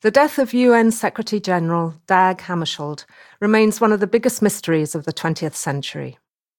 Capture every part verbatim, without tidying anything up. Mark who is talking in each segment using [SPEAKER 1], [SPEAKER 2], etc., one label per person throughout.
[SPEAKER 1] The death of U N Secretary-General Dag Hammarskjöld remains one of the biggest mysteries of the twentieth century.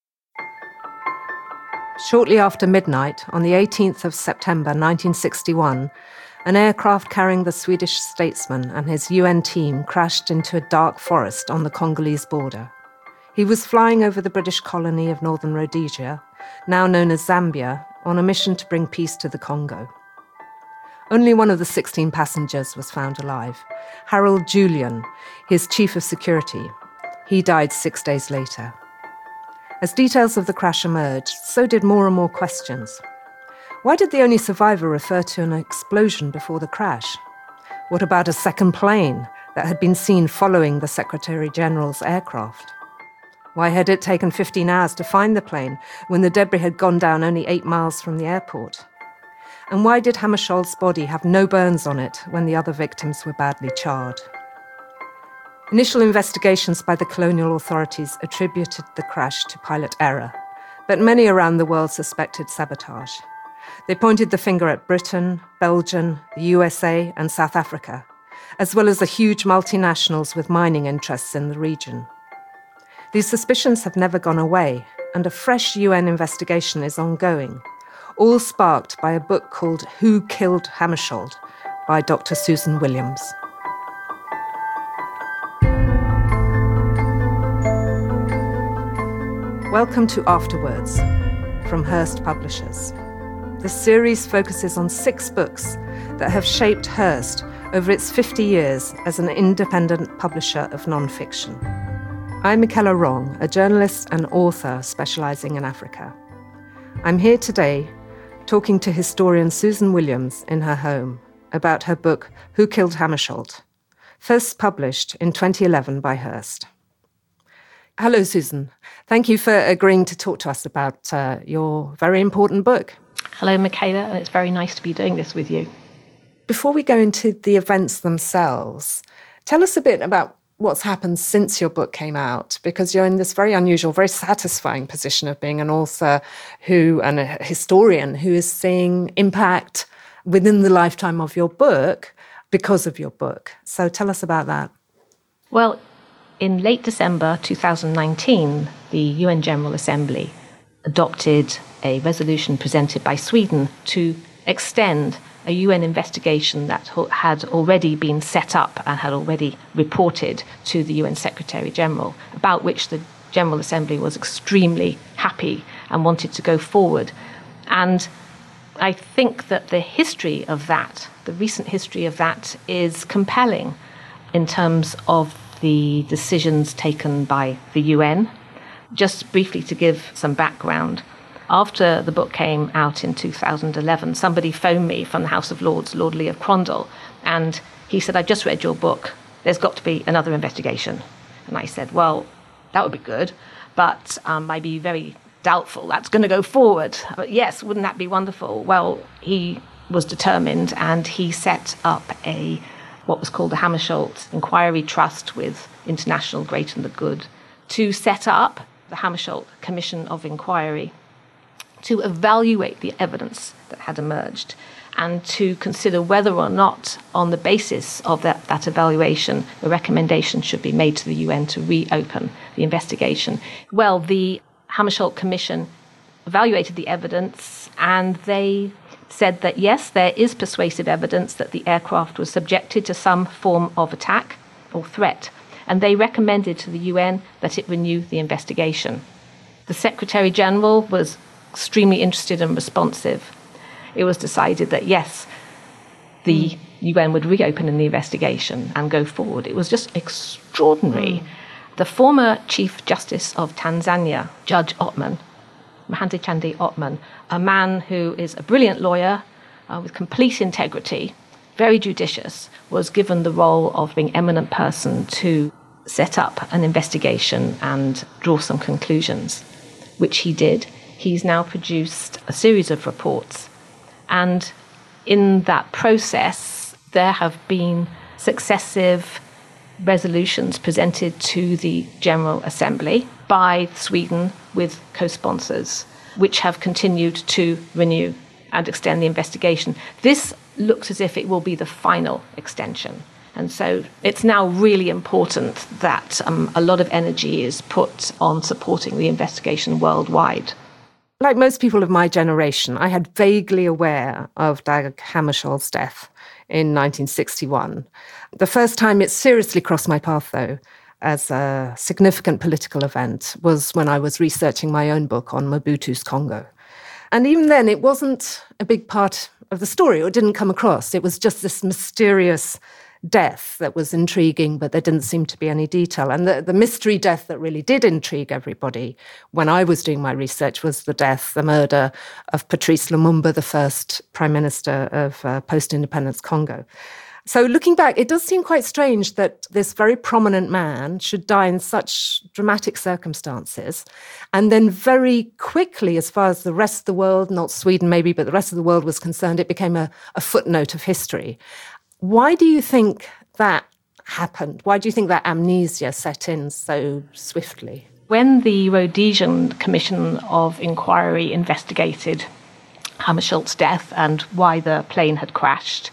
[SPEAKER 1] Shortly after midnight, on the eighteenth of September nineteen sixty-one, an aircraft carrying the Swedish statesman and his U N team crashed into a dark forest on the Congolese border. He was flying over the British colony of Northern Rhodesia, now known as Zambia, on a mission to bring peace to the Congo. Only one of the sixteen passengers was found alive, Harold Julian, his chief of security. He died six days later. As details of the crash emerged, so did more and more questions. Why did the only survivor refer to an explosion before the crash? What about a second plane that had been seen following the Secretary-General's aircraft? Why had it taken fifteen hours to find the plane when the debris had gone down only eight miles from the airport? And why did Hammarskjöld's body have no burns on it when the other victims were badly charred? Initial investigations by the colonial authorities attributed the crash to pilot error, but many around the world suspected sabotage. They pointed the finger at Britain, Belgium, the U S A and South Africa, as well as the huge multinationals with mining interests in the region. These suspicions have never gone away, and a fresh U N investigation is ongoing, all sparked by a book called Who Killed Hammarskjöld by Doctor Susan Williams. Welcome to Afterwards from Hurst Publishers. This series focuses on six books that have shaped Hurst over its fifty years as an independent publisher of non-fiction. I'm Michaela Wrong, a journalist and author specialising in Africa. I'm here today talking to historian Susan Williams in her home about her book Who Killed Hammarskjöld, first published in twenty eleven by Hurst. Hello, Susan. Thank you for agreeing to talk to us about uh, your very important book.
[SPEAKER 2] Hello, Michaela, and it's very nice to be doing this with you.
[SPEAKER 1] Before we go into the events themselves, tell us a bit about what's happened since your book came out, because you're in this very unusual, very satisfying position of being an author who and a historian who is seeing impact within the lifetime of your book because of your book. So tell us about that.
[SPEAKER 2] Well, in late December two thousand nineteen, the U N General Assembly adopted a resolution presented by Sweden to extend a U N investigation that had already been set up and had already reported to the U N Secretary-General, about which the General Assembly was extremely happy and wanted to go forward. And I think that the history of that, the recent history of that, is compelling in terms of the decisions taken by the U N. Just briefly to give some background, after the book came out in two thousand eleven, somebody phoned me from the House of Lords, Lord Lee of Crondall, and he said, "I've just read your book. There's got to be another investigation." And I said, "Well, that would be good, but um, I'd be very doubtful that's going to go forward. But yes, wouldn't that be wonderful?" Well, he was determined, and he set up a what was called the Hammarskjöld Inquiry Trust with International Great and the Good to set up the Hammarskjöld Commission of Inquiry to evaluate the evidence that had emerged and to consider whether or not, on the basis of that, that evaluation, the recommendation should be made to the U N to reopen the investigation. Well, the Hammarskjöld Commission evaluated the evidence, and they said that, yes, there is persuasive evidence that the aircraft was subjected to some form of attack or threat, and they recommended to the U N that it renew the investigation. The Secretary-General was extremely interested and responsive. It was decided that, yes, the mm. U N would reopen the investigation and go forward. It was just extraordinary. Mm. The former Chief Justice of Tanzania, Judge Othman, Mahdi Chande Othman, a man who is a brilliant lawyer uh, with complete integrity, very judicious, was given the role of being eminent person to set up an investigation and draw some conclusions, which he did. He's now produced a series of reports, and in that process there have been successive resolutions presented to the General Assembly by Sweden with co-sponsors, which have continued to renew and extend the investigation. This looks as if it will be the final extension. And so it's now really important that um, a lot of energy is put on supporting the investigation worldwide.
[SPEAKER 1] Like most people of my generation, I had vaguely aware of Dag Hammarskjöld's death in nineteen sixty-one. The first time it seriously crossed my path, though, as a significant political event, was when I was researching my own book on Mobutu's Congo. And even then, it wasn't a big part of the story, or it didn't come across. It was just this mysterious death that was intriguing, but there didn't seem to be any detail. And the, the mystery death that really did intrigue everybody when I was doing my research was the death, the murder of Patrice Lumumba, the first Prime Minister of uh, post-independence Congo. So looking back, it does seem quite strange that this very prominent man should die in such dramatic circumstances. And then very quickly, as far as the rest of the world, not Sweden maybe, but the rest of the world was concerned, it became a, a footnote of history. Why do you think that happened? Why do you think that amnesia set in so swiftly?
[SPEAKER 2] When the Rhodesian Commission of Inquiry investigated Hammarskjöld's death and why the plane had crashed,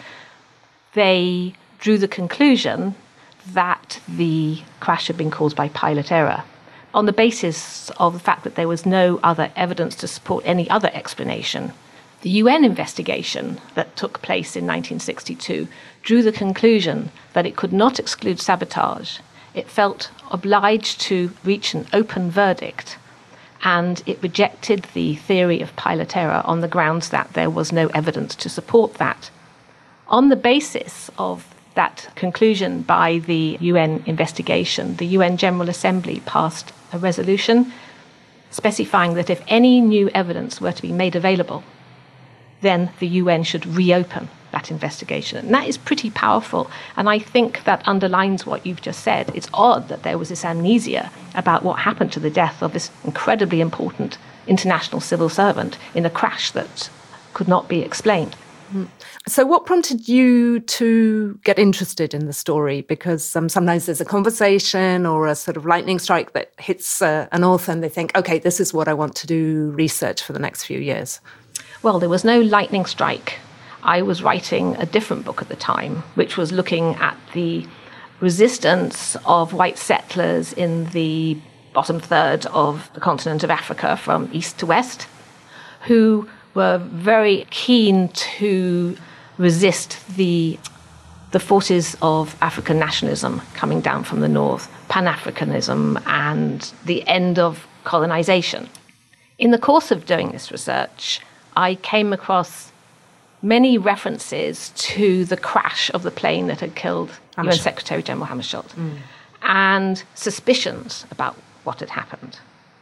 [SPEAKER 2] they drew the conclusion that the crash had been caused by pilot error on the basis of the fact that there was no other evidence to support any other explanation. The U N investigation that took place in nineteen sixty-two drew the conclusion that it could not exclude sabotage. It felt obliged to reach an open verdict, and it rejected the theory of pilot error on the grounds that there was no evidence to support that. On the basis of that conclusion by the U N investigation, the U N General Assembly passed a resolution specifying that if any new evidence were to be made available, then the U N should reopen that investigation. And that is pretty powerful. And I think that underlines what you've just said. It's odd that there was this amnesia about what happened to the death of this incredibly important international civil servant in a crash that could not be explained.
[SPEAKER 1] So what prompted you to get interested in the story? Because um, sometimes there's a conversation or a sort of lightning strike that hits uh, an author and they think, okay, this is what I want to do research for the next few years.
[SPEAKER 2] Well, there was no lightning strike. I was writing a different book at the time, which was looking at the resistance of white settlers in the bottom third of the continent of Africa from east to west, who were very keen to resist the, the forces of African nationalism coming down from the north, Pan-Africanism, and the end of colonization. In the course of doing this research, I came across many references to the crash of the plane that had killed U N Secretary General Hammarskjöld mm. and suspicions about what had happened.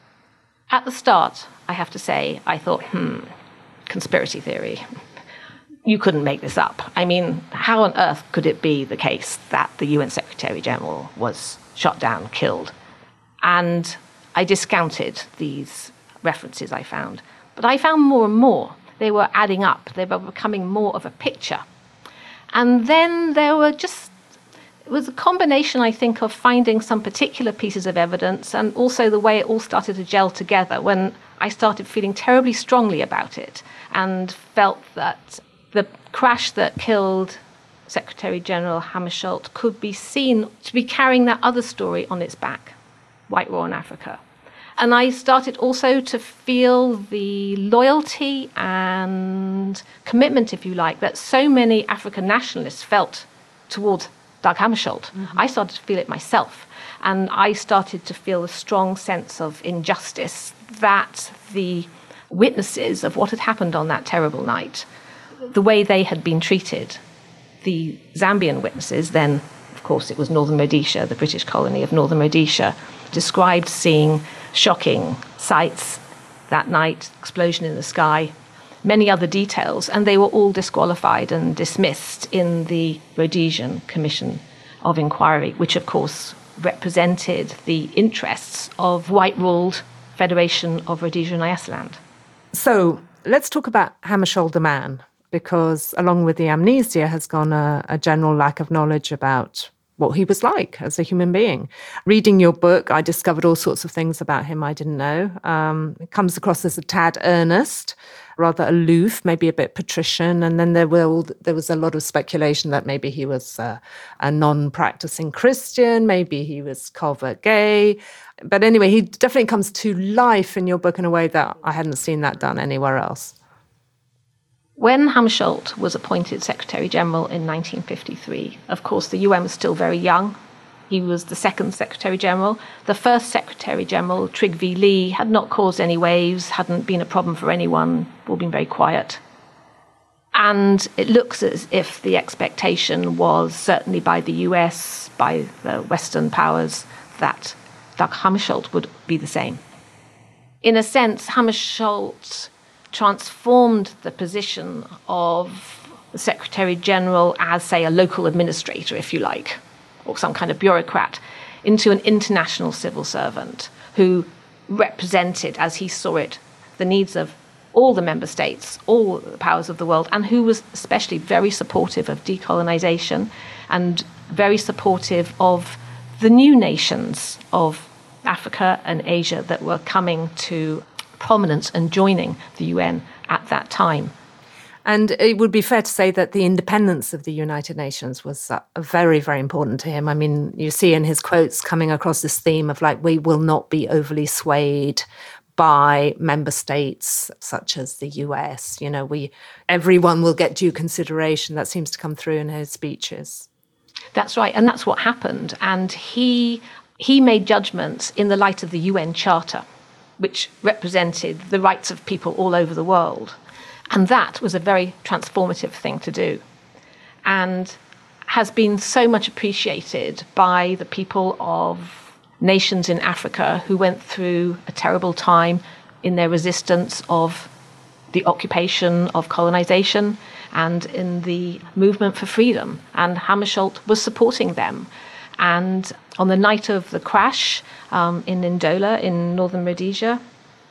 [SPEAKER 2] At the start, I have to say, I thought, hmm, conspiracy theory. You couldn't make this up. I mean, how on earth could it be the case that the U N Secretary General was shot down, killed? And I discounted these references I found. But I found more and more. They were adding up. They were becoming more of a picture. And then there were just, it was a combination, I think, of finding some particular pieces of evidence and also the way it all started to gel together when I started feeling terribly strongly about it and felt that the crash that killed Secretary General Hammarskjöld could be seen to be carrying that other story on its back, White War in Africa. And I started also to feel the loyalty and commitment, if you like, that so many African nationalists felt towards Dag Hammarskjöld. Mm-hmm. I started to feel it myself. And I started to feel a strong sense of injustice that the witnesses of what had happened on that terrible night, the way they had been treated, the Zambian witnesses, then, of course, it was Northern Rhodesia, the British colony of Northern Rhodesia, described seeing shocking sights that night, explosion in the sky, many other details, and they were all disqualified and dismissed in the Rhodesian Commission of Inquiry, which, of course, represented the interests of white-ruled Federation of Rhodesia and Nyasaland.
[SPEAKER 1] So let's talk about Hammarskjöld the man, because along with the amnesia has gone a, a general lack of knowledge about what he was like as a human being. Reading your book, I discovered all sorts of things about him I didn't know. Um, it comes across as a tad earnest, rather aloof, maybe a bit patrician. And then there will there was a lot of speculation that maybe he was uh, a non-practicing Christian, maybe he was covert gay. But anyway, he definitely comes to life in your book in a way that I hadn't seen that done anywhere else.
[SPEAKER 2] When Hammarskjöld was appointed Secretary General in nineteen fifty-three, of course, the U N was still very young. He was the second Secretary General. The first Secretary General, Trygve Lie, had not caused any waves, hadn't been a problem for anyone, all been very quiet. And it looks as if the expectation was, certainly by the U S, by the Western powers, that Dag Hammarskjöld would be the same. In a sense, Hammarskjöld transformed the position of the Secretary General as, say, a local administrator, if you like, or some kind of bureaucrat, into an international civil servant who represented, as he saw it, the needs of all the member states, all the powers of the world, and who was especially very supportive of decolonization and very supportive of the new nations of Africa and Asia that were coming to prominence and joining the U N at that time.
[SPEAKER 1] And it would be fair to say that the independence of the United Nations was uh, very, very important to him. I mean, you see in his quotes coming across this theme of like, we will not be overly swayed by member states such as the U S. You know, we everyone will get due consideration. That seems to come through in his speeches.
[SPEAKER 2] That's right. And that's what happened. And he he made judgments in the light of the U N Charter, which represented the rights of people all over the world. And that was a very transformative thing to do, and has been so much appreciated by the people of nations in Africa who went through a terrible time in their resistance of the occupation of colonization and in the movement for freedom. And Hammarskjöld was supporting them. And on the night of the crash um, in Ndola in northern Rhodesia,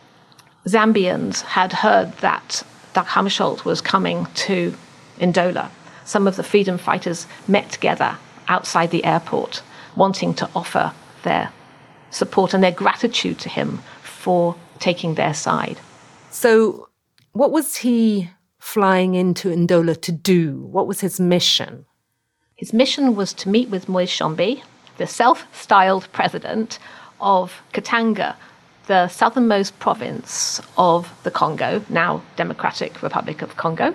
[SPEAKER 2] Zambians had heard that Dag Hammarskjöld was coming to Ndola. Some of the freedom fighters met together outside the airport, wanting to offer their support and their gratitude to him for taking their side.
[SPEAKER 1] So what was he flying into Ndola to do? What was his mission?
[SPEAKER 2] His mission was to meet with Moise Tshombe, the self-styled president of Katanga, the southernmost province of the Congo, now Democratic Republic of Congo,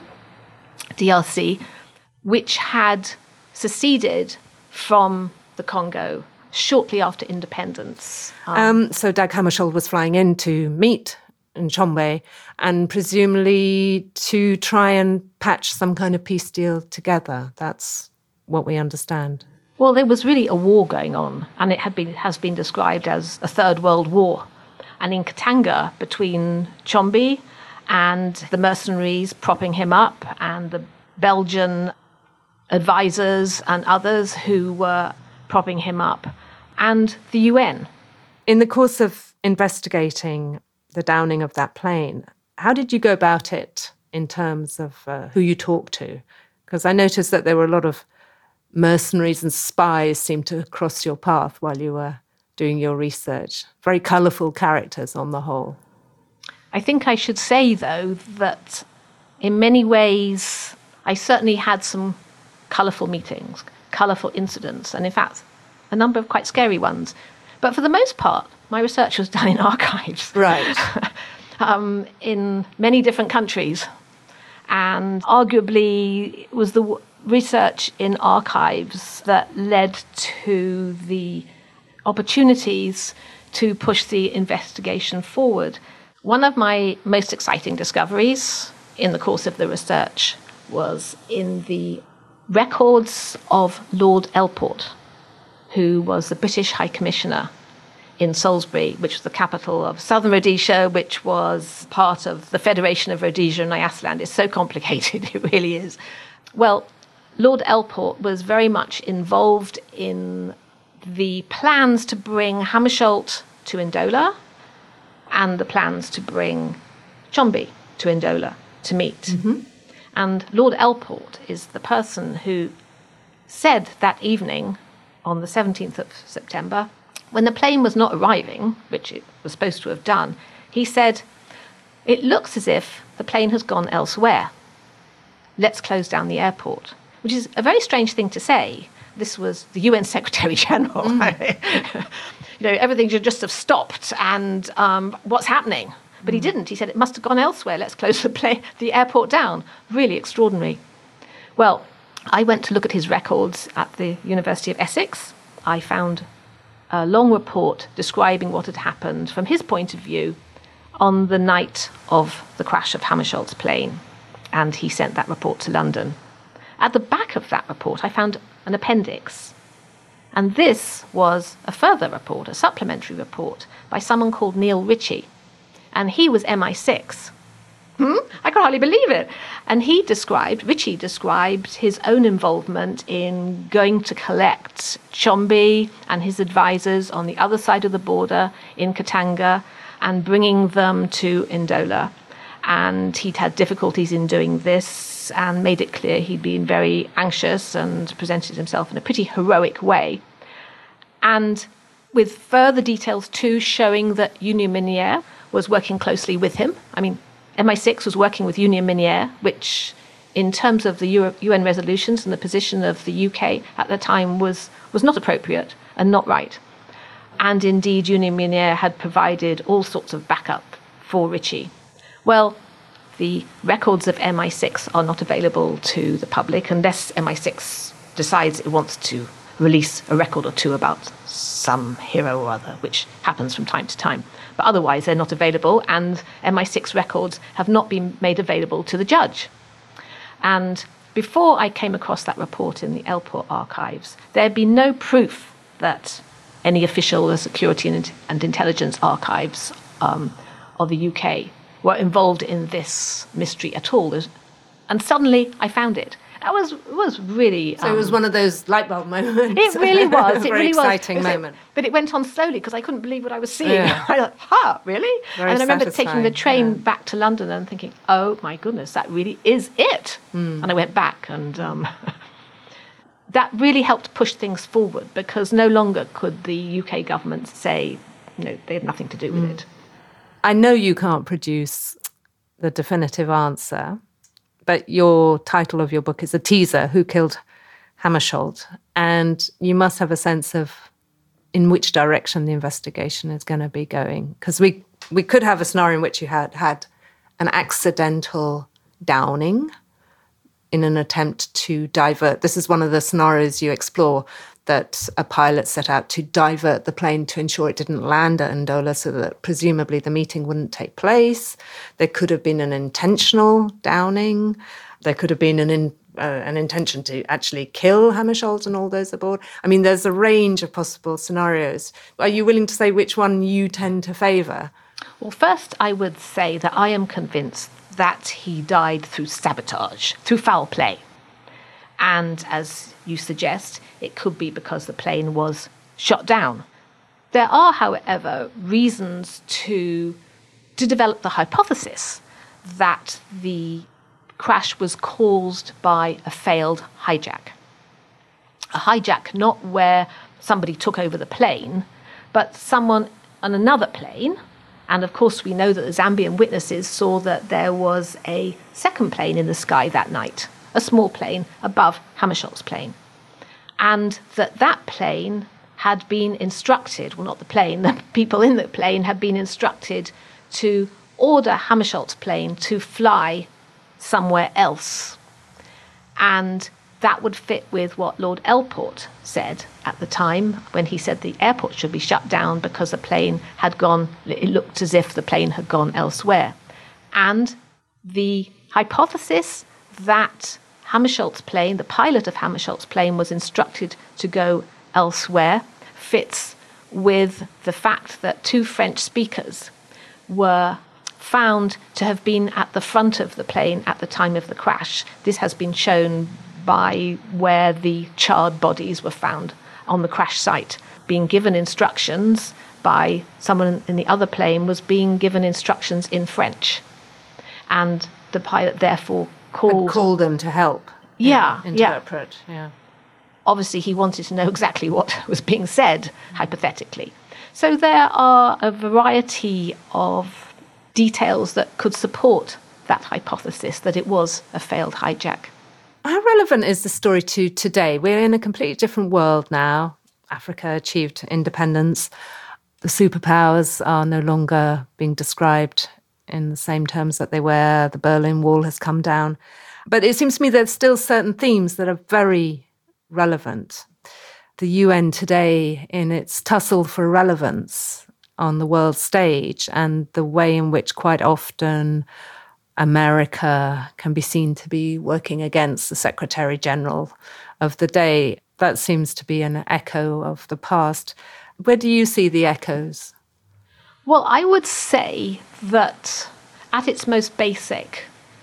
[SPEAKER 2] D R C, which had seceded from the Congo shortly after independence.
[SPEAKER 1] Um, um, so Dag Hammarskjöld was flying in to meet Tshombe and presumably to try and patch some kind of peace deal together. That's what we understand.
[SPEAKER 2] Well, there was really a war going on, and it had been has been described as a Third World War. And in Katanga, between Tshombe and the mercenaries propping him up and the Belgian advisors and others who were propping him up, and the U N.
[SPEAKER 1] In the course of investigating the downing of that plane, how did you go about it in terms of uh, who you talked to? Because I noticed that there were a lot of mercenaries and spies seemed to cross your path while you were doing your research. Very colourful characters on the whole.
[SPEAKER 2] I think I should say, though, that in many ways I certainly had some colourful meetings, colourful incidents, and in fact a number of quite scary ones. But for the most part, my research was done in archives.
[SPEAKER 1] Right.
[SPEAKER 2] um, in many different countries. And arguably it was the w- research in archives that led to the opportunities to push the investigation forward. One of my most exciting discoveries in the course of the research was in the records of Lord Elport, who was the British High Commissioner in Salisbury, which was the capital of Southern Rhodesia, which was part of the Federation of Rhodesia and Nyasaland. It's so complicated, it really is. Well, Lord Elport was very much involved in the plans to bring Hammarskjöld to Ndola and the plans to bring Tshombe to Ndola to meet. Mm-hmm. And Lord Elport is the person who said that evening on the seventeenth of September, when the plane was not arriving, which it was supposed to have done, he said, it looks as if the plane has gone elsewhere. Let's close down the airport, which is a very strange thing to say. This was the U N Secretary General. Mm. You know, everything should just have stopped, and um, what's happening? But mm. he didn't. He said it must have gone elsewhere. Let's close the, play, the airport down. Really extraordinary. Well, I went to look at his records at the University of Essex. I found a long report describing what had happened from his point of view on the night of the crash of Hammarskjöld's plane, and he sent that report to London. At the back of that report, I found an appendix, and this was a further report, a supplementary report, by someone called Neil Ritchie, and he was M I six. Hmm? I can hardly believe it. And he described, Ritchie described his own involvement in going to collect Tshombe and his advisors on the other side of the border in Katanga and bringing them to Ndola. And he'd had difficulties in doing this and made it clear he'd been very anxious and presented himself in a pretty heroic way. And with further details too, showing that Union Minière was working closely with him. I mean, M I six was working with Union Minière, which in terms of the U N resolutions and the position of the U K at the time was, was not appropriate and not right. And indeed, Union Minière had provided all sorts of backup for Ritchie. Well, the records of M I six are not available to the public unless M I six decides it wants to release a record or two about some hero or other, which happens from time to time. But otherwise, they're not available, and M I six records have not been made available to the judge. And before I came across that report in the Elport archives, there had been no proof that any official or security and, and intelligence archives um, of the U K were involved in this mystery at all. And suddenly I found it. That was it was really...
[SPEAKER 1] So um, it was one of those light bulb moments.
[SPEAKER 2] It really was. It
[SPEAKER 1] very
[SPEAKER 2] really
[SPEAKER 1] exciting
[SPEAKER 2] was.
[SPEAKER 1] moment.
[SPEAKER 2] But it went on slowly because I couldn't believe what I was seeing.
[SPEAKER 1] Yeah.
[SPEAKER 2] I thought, ha, really?
[SPEAKER 1] Very
[SPEAKER 2] and I remember
[SPEAKER 1] satisfying.
[SPEAKER 2] taking the train
[SPEAKER 1] yeah.
[SPEAKER 2] back to London and thinking, oh, my goodness, that really is it.
[SPEAKER 1] Mm.
[SPEAKER 2] And I went back and... Um, that really helped push things forward because no longer could the U K government say, you know, they had nothing to do with mm. it.
[SPEAKER 1] I know you can't produce the definitive answer, but your title of your book is a teaser, Who Killed Hammarskjöld? And you must have a sense of in which direction the investigation is going to be going. Because we, we could have a scenario in which you had had an accidental downing in an attempt to divert. This is one of the scenarios you explore, that a pilot set out to divert the plane to ensure it didn't land at Ndola so that presumably the meeting wouldn't take place. There could have been an intentional downing. There could have been an in, uh, an intention to actually kill Hammarskjöld and all those aboard. I mean, there's a range of possible scenarios. Are you willing to say which one you tend to favour?
[SPEAKER 2] Well, first I would say that I am convinced that he died through sabotage, through foul play. And as you suggest, it could be because the plane was shot down. There are, however, reasons to, to develop the hypothesis that the crash was caused by a failed hijack. A hijack not where somebody took over the plane, but someone on another plane. And of course, we know that the Zambian witnesses saw that there was a second plane in the sky that night, a small plane above Hammarskjöld's plane. And that that plane had been instructed, well, not the plane, the people in the plane had been instructed to order Hammarskjöld's plane to fly somewhere else. And that would fit with what Lord Elport said at the time when he said the airport should be shut down because the plane had gone, it looked as if the plane had gone elsewhere. And the hypothesis that Hammarskjöld's plane, the pilot of Hammarskjöld's plane, was instructed to go elsewhere fits with the fact that two French speakers were found to have been at the front of the plane at the time of the crash. This has been shown by where the charred bodies were found on the crash site. Being given instructions by someone in the other plane was being given instructions in French. And the pilot therefore called...
[SPEAKER 1] called them to help.
[SPEAKER 2] Yeah,
[SPEAKER 1] interpret, yeah. yeah.
[SPEAKER 2] Obviously, he wanted to know exactly what was being said, hypothetically. So there are a variety of details that could support that hypothesis that it was a failed hijack.
[SPEAKER 1] How relevant is the story to today? We're in a completely different world now. Africa achieved independence. The superpowers are no longer being described in the same terms that they were. The Berlin Wall has come down. But it seems to me there's still certain themes that are very relevant. The U N today, in its tussle for relevance on the world stage, and the way in which quite often America can be seen to be working against the Secretary General of the day, that seems to be an echo of the past. Where do you see the echoes?
[SPEAKER 2] Well, I would say that at its most basic,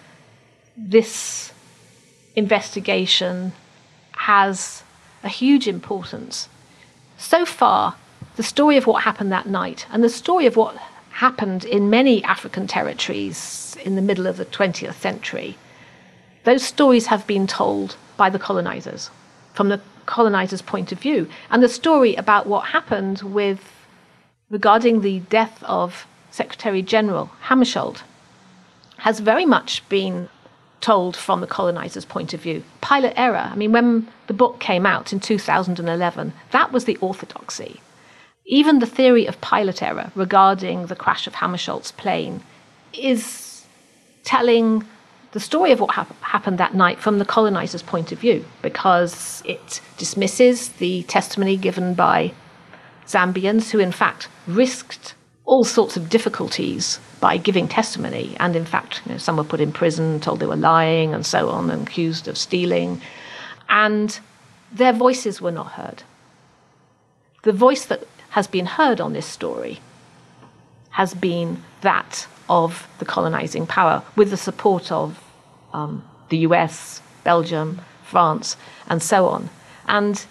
[SPEAKER 2] this investigation has a huge importance. So far, the story of what happened that night and the story of what happened in many African territories in the middle of the twentieth century, those stories have been told by the colonizers, from the colonizers' point of view. And the story about what happened with regarding the death of Secretary General Hammarskjöld has very much been told from the colonizers' point of view. Pilot error. I mean, when the book came out in two thousand eleven, that was the orthodoxy. Even the theory of pilot error regarding the crash of Hammarskjöld's plane is telling the story of what hap- happened that night from the colonizers' point of view, because it dismisses the testimony given by Zambians who, in fact, risked all sorts of difficulties by giving testimony. And, in fact, you know, some were put in prison, told they were lying, and so on, and accused of stealing. And their voices were not heard. The voice that has been heard on this story has been that of the colonizing power, with the support of um, the U S, Belgium, France, and so on. And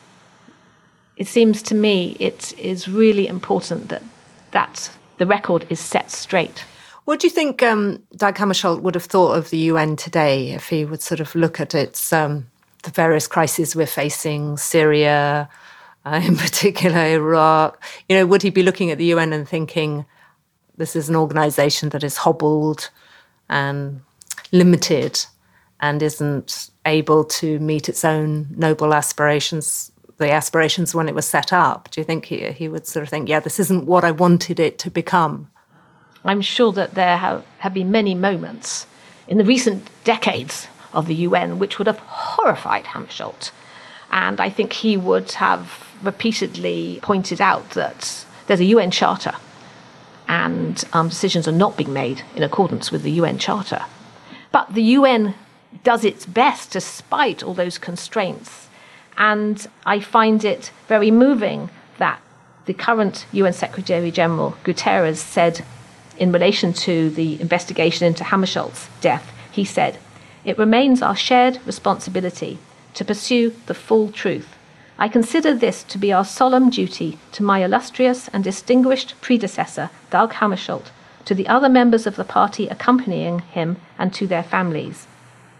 [SPEAKER 2] it seems to me it is really important that, that the record is set straight.
[SPEAKER 1] What do you think um, Dag Hammarskjöld would have thought of the U N today if he would sort of look at its um, the various crises we're facing, Syria, uh, in particular Iraq? You know, would he be looking at the U N and thinking, this is an organisation that is hobbled and limited and isn't able to meet its own noble aspirations, the aspirations when it was set up? Do you think he, he would sort of think, yeah, this isn't what I wanted it to become?
[SPEAKER 2] I'm sure that there have, have been many moments in the recent decades of the U N which would have horrified Hammarskjöld. And I think he would have repeatedly pointed out that there's a U N Charter, and um, decisions are not being made in accordance with the U N Charter. But the U N does its best despite all those constraints. And I find it very moving that the current U N Secretary General, Guterres, said in relation to the investigation into Hammarskjöld's death, he said, "It remains our shared responsibility to pursue the full truth. I consider this to be our solemn duty to my illustrious and distinguished predecessor, Dag Hammarskjöld, to the other members of the party accompanying him, and to their families."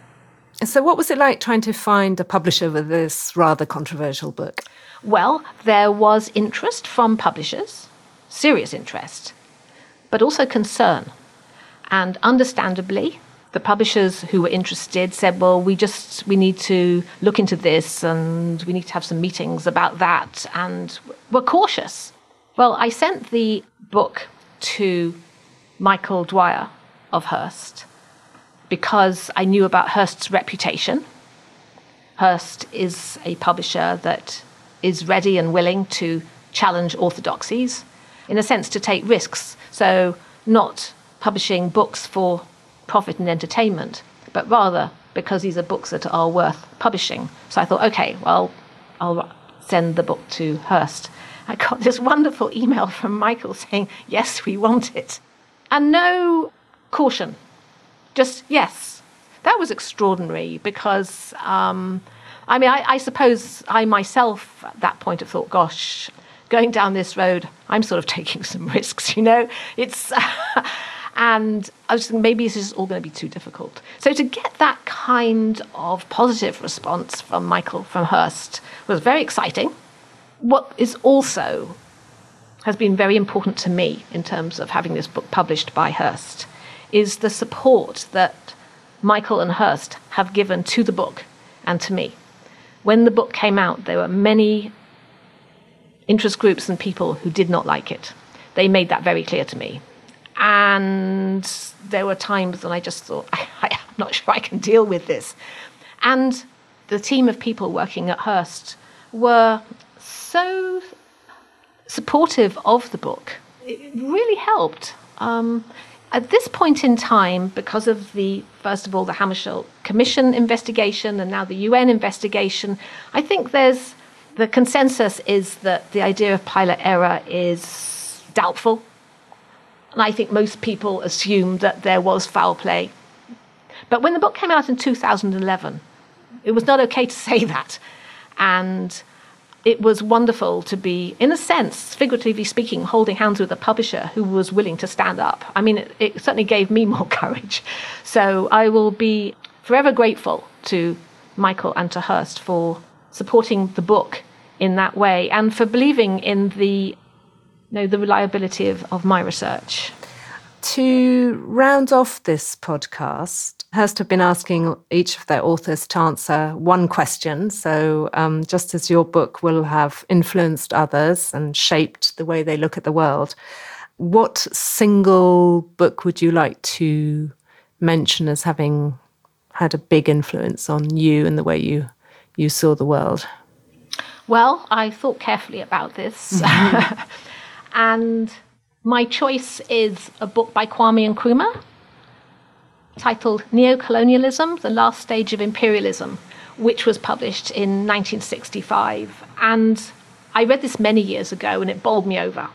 [SPEAKER 1] So what was it like trying to find a publisher with this rather controversial book?
[SPEAKER 2] Well, there was interest from publishers, serious interest, but also concern. And understandably, the publishers who were interested said, well, we just, we need to look into this and we need to have some meetings about that, and we're cautious. Well, I sent the book to Michael Dwyer of Hearst because I knew about Hearst's reputation. Hearst is a publisher that is ready and willing to challenge orthodoxies, in a sense to take risks. So not publishing books for profit and entertainment, but rather because these are books that are worth publishing. So I thought, okay, well, I'll send the book to Hearst. I got this wonderful email from Michael saying, yes, we want it. And no caution, just yes. That was extraordinary because, um, I mean, I, I suppose I myself at that point have thought, gosh, going down this road, I'm sort of taking some risks, you know. It's and I was thinking maybe this is all going to be too difficult. So to get that kind of positive response from Michael, from Hearst, was very exciting. What is also has been very important to me in terms of having this book published by Hurst is the support that Michael and Hurst have given to the book and to me. When the book came out, there were many interest groups and people who did not like it. They made that very clear to me. And there were times when I just thought, I, I'm not sure I can deal with this. And the team of people working at Hurst were so supportive of the book. It really helped. Um, at this point in time, because of the, first of all, the Hammarskjöld Commission investigation and now the U N investigation, I think there's the consensus is that the idea of pilot error is doubtful. And I think most people assumed that there was foul play. But when the book came out in two thousand eleven, it was not okay to say that. And it was wonderful to be, in a sense, figuratively speaking, holding hands with a publisher who was willing to stand up. I mean, it, it certainly gave me more courage. So I will be forever grateful to Michael and to Hurst for supporting the book in that way and for believing in the, you know, the reliability of, of my research.
[SPEAKER 1] To round off this podcast, Hurst have been asking each of their authors to answer one question. So um, just as your book will have influenced others and shaped the way they look at the world, what single book would you like to mention as having had a big influence on you and the way you, you saw the world?
[SPEAKER 2] Well, I thought carefully about this. Mm-hmm. And my choice is a book by Kwame Nkrumah titled Neocolonialism, The Last Stage of Imperialism, which was published in nineteen sixty-five. And I read this many years ago and it bowled me over.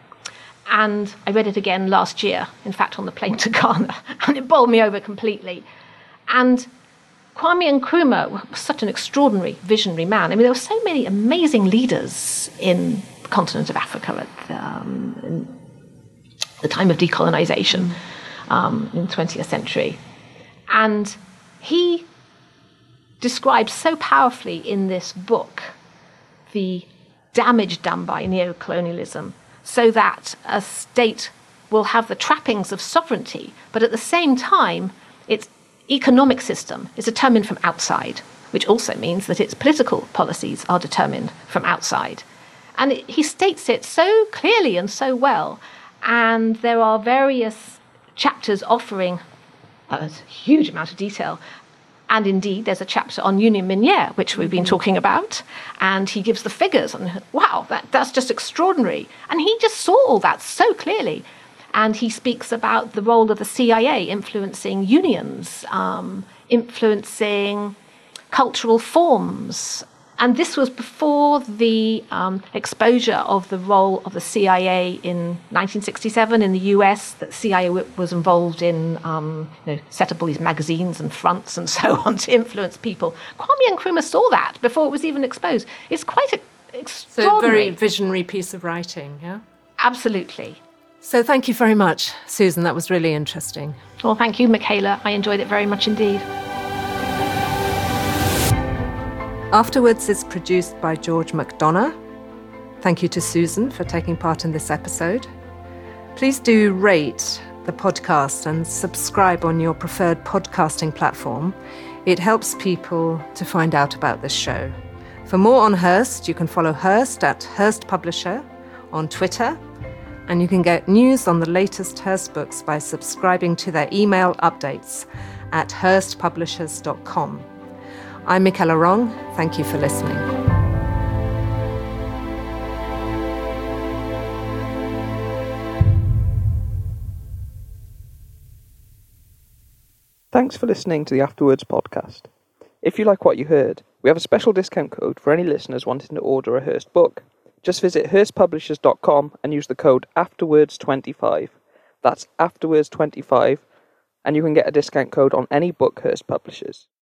[SPEAKER 2] And I read it again last year, in fact, on the plane to Ghana, and it bowled me over completely. And Kwame Nkrumah was such an extraordinary visionary man. I mean, there were so many amazing leaders in the continent of Africa at the, um, in the time of decolonization um, in the twentieth century. And he describes so powerfully in this book the damage done by neocolonialism so that a state will have the trappings of sovereignty, but at the same time, its economic system is determined from outside, which also means that its political policies are determined from outside. And it, he states it so clearly and so well. And there are various chapters offering a huge amount of detail. And indeed, there's a chapter on Union Minière, which we've been talking about. And he gives the figures. And wow, that, that's just extraordinary. And he just saw all that so clearly. And he speaks about the role of the C I A influencing unions, um, influencing cultural forms. And this was before the um, exposure of the role of the C I A in nineteen sixty-seven in the U S, that C I A was involved in, um, you know, set up all these magazines and fronts and so on to influence people. Kwame Nkrumah saw that before it was even exposed. It's quite a, extraordinary.
[SPEAKER 1] So a very visionary piece of writing, yeah?
[SPEAKER 2] Absolutely.
[SPEAKER 1] So thank you very much, Susan. That was really interesting.
[SPEAKER 2] Well, thank you, Michaela. I enjoyed it very much indeed.
[SPEAKER 1] Afterwards is produced by George McDonough. Thank you to Susan for taking part in this episode. Please do rate the podcast and subscribe on your preferred podcasting platform. It helps people to find out about this show. For more on Hurst, you can follow Hurst at Hurst Publisher on Twitter, and you can get news on the latest Hurst books by subscribing to their email updates at hurst publishers dot com. I'm Michaela Wrong. Thank you for listening.
[SPEAKER 3] Thanks for listening to the Afterwards podcast. If you like what you heard, we have a special discount code for any listeners wanting to order a Hurst book. Just visit hurst publishers dot com and use the code afterwards twenty-five. That's afterwards twenty-five, and you can get a discount code on any book Hurst publishes.